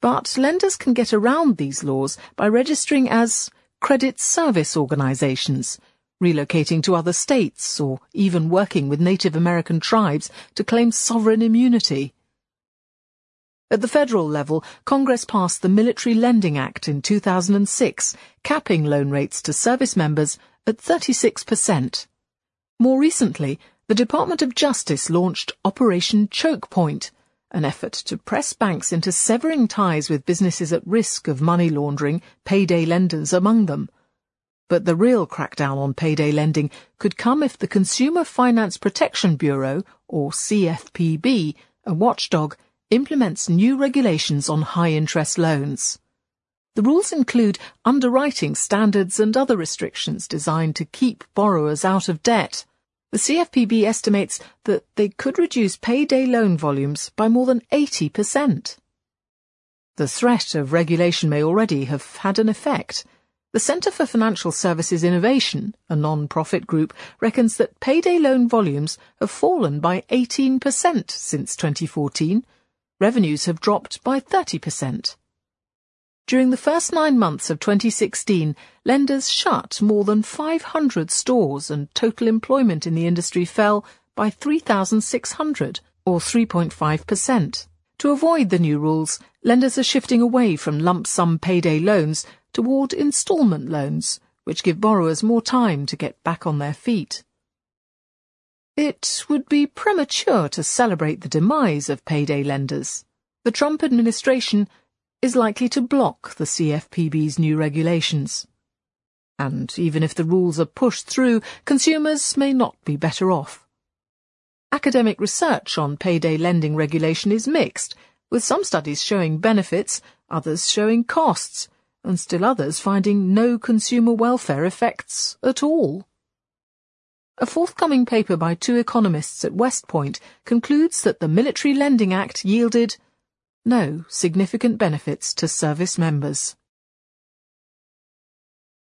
But lenders can get around these laws by registering as credit service organizations, relocating to other states, or even working with Native American tribes to claim sovereign immunity. At the federal level, Congress passed the Military Lending Act in 2006, capping loan rates to service members at 36%. More recently, the Department of Justice launched Operation Choke Point, an effort to press banks into severing ties with businesses at risk of money laundering, payday lenders among them. But the real crackdown on payday lending could come if the Consumer Finance Protection Bureau, or CFPB, a watchdog, implements new regulations on high-interest loans. The rules include underwriting standards and other restrictions designed to keep borrowers out of debt. The CFPB estimates that they could reduce payday loan volumes by more than 80%. The threat of regulation may already have had an effect. The Centre for Financial Services Innovation, a non-profit group, reckons that payday loan volumes have fallen by 18% since 2014. Revenues have dropped by 30%. During the first 9 months of 2016, lenders shut more than 500 stores and total employment in the industry fell by 3,600, or 3.5%. To avoid the new rules, lenders are shifting away from lump sum payday loans toward instalment loans, which give borrowers more time to get back on their feet. It would be premature to celebrate the demise of payday lenders. The Trump administration is likely to block the CFPB's new regulations. And even if the rules are pushed through, consumers may not be better off. Academic research on payday lending regulation is mixed, with some studies showing benefits, others showing costs, and still others finding no consumer welfare effects at all. A forthcoming paper by 2 economists at West Point concludes that the Military Lending Act yielded no significant benefits to service members.